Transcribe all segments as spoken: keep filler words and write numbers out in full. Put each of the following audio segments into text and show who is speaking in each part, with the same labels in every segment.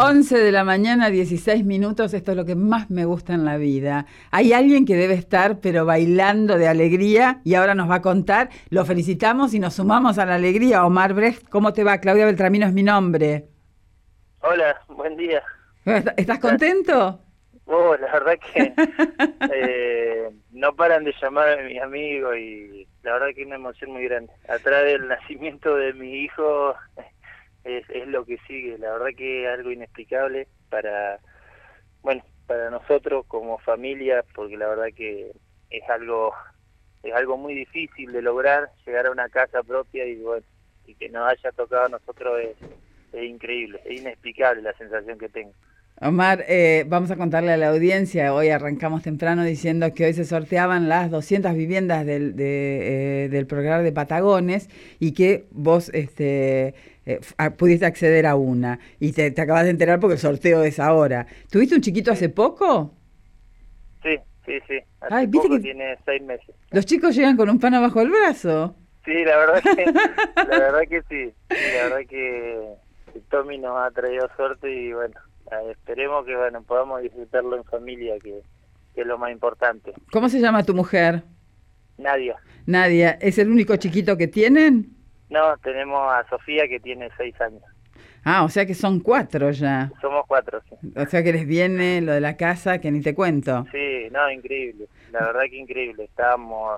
Speaker 1: once de la mañana, dieciséis minutos, esto es lo que más me gusta en la vida. Hay alguien que debe estar, pero bailando de alegría, y ahora nos va a contar. Lo felicitamos y nos sumamos a la alegría. Omar Brecht, ¿cómo te va? Claudia Beltramino es mi nombre.
Speaker 2: Hola, buen día.
Speaker 1: ¿Estás contento?
Speaker 2: Oh, la verdad que eh, no paran de llamar a mis amigos y la verdad que es una emoción muy grande. Atrás del nacimiento de mi hijo es, es lo que sigue. La verdad que es algo inexplicable para, bueno, para nosotros como familia, porque la verdad que es algo, es algo muy difícil de lograr, llegar a una casa propia y bueno, y que nos haya tocado a nosotros es, es increíble, es inexplicable la sensación que tengo.
Speaker 1: Omar, eh, vamos a contarle a la audiencia, hoy arrancamos temprano diciendo que hoy se sorteaban las doscientas viviendas del, de, eh, del programa de Patagones y que vos este, eh, pudiste acceder a una y te, te acabas de enterar porque el sorteo es ahora. ¿Tuviste un chiquito hace poco?
Speaker 2: Sí, sí, sí, hace
Speaker 1: Ay, ¿viste
Speaker 2: poco
Speaker 1: que
Speaker 2: tiene seis meses.
Speaker 1: Los chicos llegan con un pan abajo el brazo?
Speaker 2: Sí, la verdad que, la verdad que sí, sí, la verdad que Tommy nos ha traído suerte y bueno, esperemos que bueno podamos disfrutarlo en familia, que, que es lo más importante.
Speaker 1: ¿Cómo se llama tu mujer?
Speaker 2: Nadia.
Speaker 1: Nadia, ¿es el único chiquito que tienen?
Speaker 2: No, tenemos a Sofía que tiene seis años.
Speaker 1: Ah, o sea que son cuatro ya.
Speaker 2: Somos cuatro, sí.
Speaker 1: O sea que les viene lo de la casa que ni te cuento.
Speaker 2: Sí, no, increíble, la verdad que increíble, estábamos...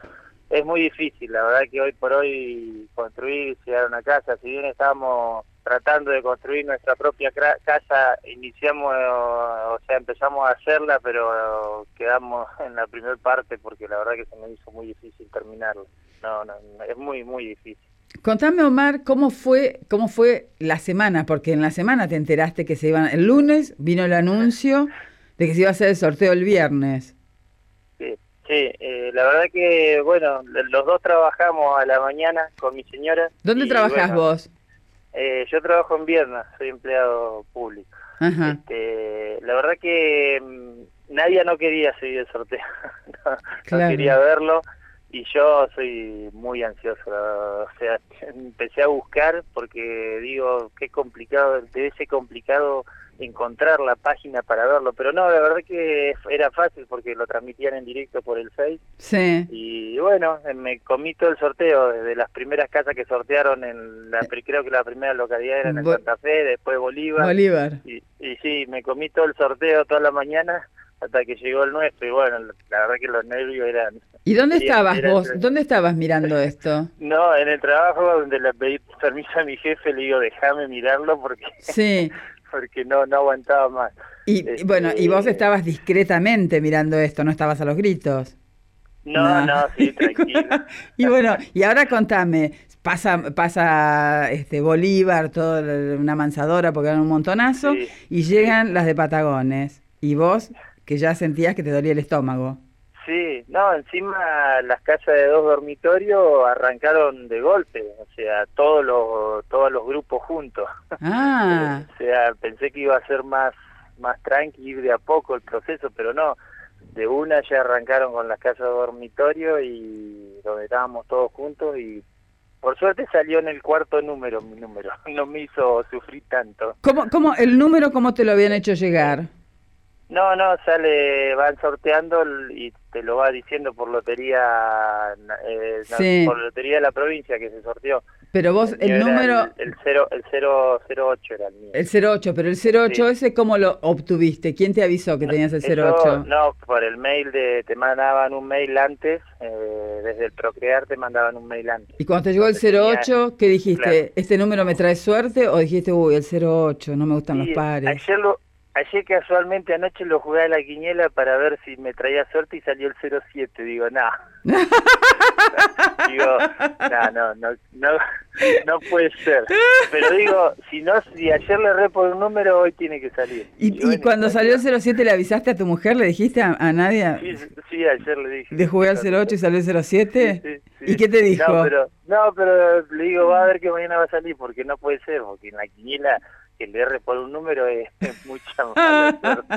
Speaker 2: Es muy difícil, la verdad que hoy por hoy construir, llegar a una casa, si bien estábamos tratando de construir nuestra propia casa, iniciamos, o sea, empezamos a hacerla, pero quedamos en la primera parte porque la verdad que se me hizo muy difícil terminarla. No, no, es muy, muy difícil.
Speaker 1: Contame, Omar, cómo fue, cómo fue la semana, porque en la semana te enteraste que se iban, el lunes vino el anuncio de que se iba a hacer el sorteo el viernes.
Speaker 2: Sí. Sí, eh, la verdad que, bueno, los dos trabajamos a la mañana con mi señora.
Speaker 1: ¿Dónde
Speaker 2: y,
Speaker 1: trabajás
Speaker 2: bueno,
Speaker 1: vos?
Speaker 2: Eh, yo trabajo en Vierna, soy empleado público.
Speaker 1: Ajá.
Speaker 2: Este, la verdad que mmm, Nadia no quería seguir el sorteo, no,
Speaker 1: claro.
Speaker 2: no quería verlo y yo soy muy ansioso, o sea, empecé a buscar porque digo, qué complicado, debe ser complicado encontrar la página para verlo, pero no, la verdad que era fácil porque lo transmitían en directo por el Face.
Speaker 1: Sí.
Speaker 2: Y bueno, me comí todo el sorteo, desde las primeras casas que sortearon, en la creo que la primera localidad era en
Speaker 1: Bo-
Speaker 2: Santa Fe, después Bolívar.
Speaker 1: Bolívar.
Speaker 2: Y, y sí, me comí todo el sorteo toda la mañana hasta que llegó el nuestro y bueno, la verdad que los nervios eran...
Speaker 1: ¿Y dónde
Speaker 2: eran,
Speaker 1: estabas
Speaker 2: eran,
Speaker 1: vos?
Speaker 2: eran,
Speaker 1: ¿Dónde estabas mirando esto?
Speaker 2: No, en el trabajo donde le pedí permiso a mi jefe, le digo, déjame mirarlo porque...
Speaker 1: Sí.
Speaker 2: porque no no aguantaba más.
Speaker 1: Y
Speaker 2: este...
Speaker 1: bueno, y vos estabas discretamente mirando esto, no estabas a los gritos.
Speaker 2: No, no, no sí, tranquilo.
Speaker 1: Y bueno, y ahora contame, pasa pasa este Bolívar, toda una mansadora porque eran un montonazo,
Speaker 2: sí,
Speaker 1: y llegan
Speaker 2: sí.
Speaker 1: las de Patagones, y vos que ya sentías que te dolía el estómago.
Speaker 2: Sí, no, encima las casas de dos dormitorios arrancaron de golpe, o sea, todos los todos los grupos juntos.
Speaker 1: Ah.
Speaker 2: O sea, pensé que iba a ser más más tranqui, ir de a poco el proceso, pero no, de una ya arrancaron con las casas de dormitorio y donde estábamos todos juntos y por suerte salió en el cuarto número mi número, no me hizo sufrir tanto.
Speaker 1: ¿Cómo, cómo el número cómo te lo habían hecho llegar?
Speaker 2: No, no, sale, van sorteando y te lo va diciendo por lotería, eh,
Speaker 1: sí.
Speaker 2: por lotería de la provincia que se sorteó.
Speaker 1: Pero vos el, el número...
Speaker 2: El, el, cero, el cero cero ocho era el mío.
Speaker 1: El cero ocho, pero el cero ocho sí. Ese ¿cómo lo obtuviste? ¿Quién te avisó que
Speaker 2: no,
Speaker 1: tenías el cero ocho?
Speaker 2: Eso, no, por el mail, de te mandaban un mail antes, eh, desde el Procrear te mandaban un mail antes.
Speaker 1: Y cuando te llegó el cero ocho, ¿qué dijiste? Claro. ¿Este número me trae suerte? ¿O dijiste, uy, el cero ocho, no me gustan sí, los pares?
Speaker 2: Ayer lo... Ayer casualmente anoche lo jugué a la quiniela para ver si me traía suerte y salió el cero siete, digo, no. digo, no, no, no, no, no puede ser. Pero digo, si no, si ayer le erré por un número, hoy tiene que salir.
Speaker 1: ¿Y, y, bueno, y cuando salió el cero siete le avisaste a tu mujer? ¿Le dijiste a, a Nadia?
Speaker 2: Sí, sí, ayer le dije.
Speaker 1: ¿De jugué al cero ocho y salió el cero siete?
Speaker 2: Sí, sí, sí.
Speaker 1: ¿Y qué te dijo?
Speaker 2: No, pero, no, pero le digo, va a ver que mañana va a salir, porque no puede ser, porque en la quiniela... que le erre por un número es, es mucha mala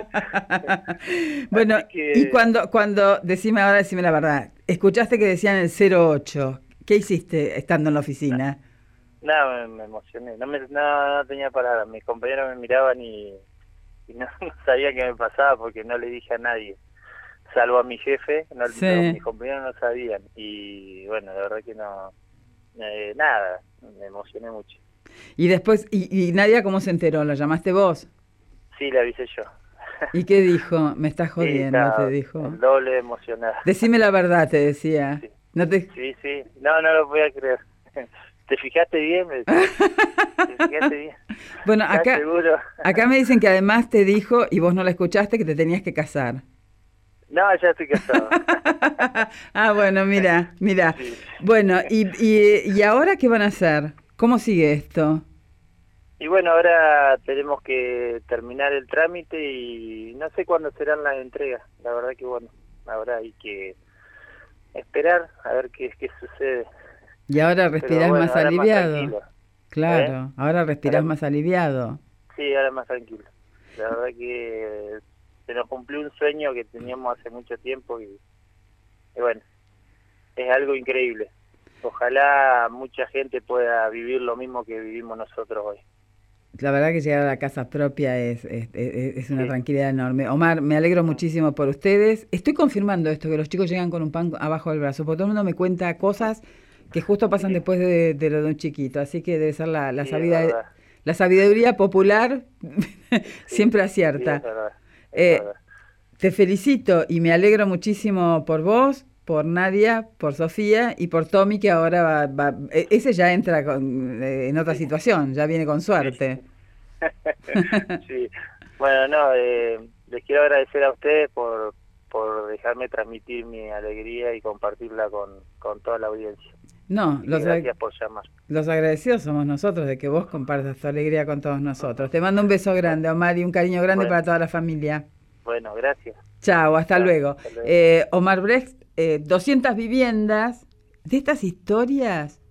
Speaker 2: suerte.
Speaker 1: Bueno,
Speaker 2: que...
Speaker 1: y cuando, cuando, decime ahora, decime la verdad, escuchaste que decían el cero ocho, ¿qué hiciste estando en la oficina?
Speaker 2: No, me, me emocioné, no, me, no, no tenía palabras, mis compañeros me miraban y, y no, no sabía qué me pasaba porque no le dije a nadie, salvo a mi jefe, no,
Speaker 1: Sí.
Speaker 2: no, mis compañeros no sabían, y bueno, la verdad que no, eh, nada, me emocioné mucho.
Speaker 1: Y después, y, y Nadia, ¿cómo se enteró? ¿Lo llamaste vos?
Speaker 2: Sí, le avisé yo.
Speaker 1: ¿Y qué dijo? Me estás
Speaker 2: Sí,
Speaker 1: jodiendo, te
Speaker 2: estaba
Speaker 1: dijo.
Speaker 2: el doble emocionada.
Speaker 1: Decime la verdad, te decía.
Speaker 2: Sí,
Speaker 1: No te...
Speaker 2: sí, sí, no, no lo voy a creer. ¿Te fijaste bien? Me decía. ¿Te fijaste bien?
Speaker 1: Bueno,
Speaker 2: ¿Estás
Speaker 1: acá,
Speaker 2: seguro?
Speaker 1: acá me dicen que además te dijo, y vos no la escuchaste, que te tenías que casar.
Speaker 2: No, ya estoy casado.
Speaker 1: Ah, bueno, mira, mira.
Speaker 2: Sí.
Speaker 1: Bueno, y, y, ¿y ahora qué van a hacer? ¿Cómo sigue esto?
Speaker 2: Y bueno, ahora tenemos que terminar el trámite y no sé cuándo serán las entregas. La verdad que bueno, ahora hay que esperar a ver qué, qué sucede.
Speaker 1: Y ahora
Speaker 2: Pero
Speaker 1: respirás
Speaker 2: bueno,
Speaker 1: más
Speaker 2: ahora más
Speaker 1: aliviado.
Speaker 2: tranquilo.
Speaker 1: Claro,
Speaker 2: ¿Eh?
Speaker 1: ahora respirás
Speaker 2: Ahora,
Speaker 1: más aliviado.
Speaker 2: sí, ahora más tranquilo. La verdad que se nos cumplió un sueño que teníamos hace mucho tiempo y, y bueno, es algo increíble. Ojalá mucha gente pueda vivir lo mismo que vivimos nosotros hoy.
Speaker 1: La verdad que llegar a la casa propia es, es, es- es una
Speaker 2: Sí.
Speaker 1: tranquilidad enorme. Omar, me alegro muchísimo por ustedes. Estoy confirmando esto, que los chicos llegan con un pan abajo del brazo, porque todo el mundo me cuenta cosas que justo pasan
Speaker 2: Sí,
Speaker 1: después de, de lo de un chiquito. Así que debe ser la, la,
Speaker 2: sí, es
Speaker 1: sabida-
Speaker 2: verdad.
Speaker 1: la sabiduría popular
Speaker 2: Sí,
Speaker 1: siempre
Speaker 2: sí, es
Speaker 1: acierta.
Speaker 2: verdad. Es
Speaker 1: Eh,
Speaker 2: verdad.
Speaker 1: Te felicito y me alegro muchísimo por vos, por Nadia, por Sofía y por Tommy, que ahora va, va- e- ese ya entra con- eh, en otra
Speaker 2: Sí,
Speaker 1: situación, ya viene con
Speaker 2: sí.
Speaker 1: suerte.
Speaker 2: Sí. Bueno, no, eh, les quiero agradecer a ustedes por, por dejarme transmitir mi alegría y compartirla con, con toda la audiencia.
Speaker 1: No,
Speaker 2: Así que
Speaker 1: los, ag-
Speaker 2: gracias por llamar.
Speaker 1: los agradecidos somos nosotros de que vos compartas tu alegría con todos nosotros. Te mando un beso
Speaker 2: Bueno,
Speaker 1: grande, Omar, y un cariño grande
Speaker 2: bueno,
Speaker 1: para toda la familia.
Speaker 2: bueno, gracias.
Speaker 1: Chao, hasta
Speaker 2: Chao,
Speaker 1: luego.
Speaker 2: hasta luego.
Speaker 1: Eh, Omar Brecht, eh, doscientas viviendas de estas historias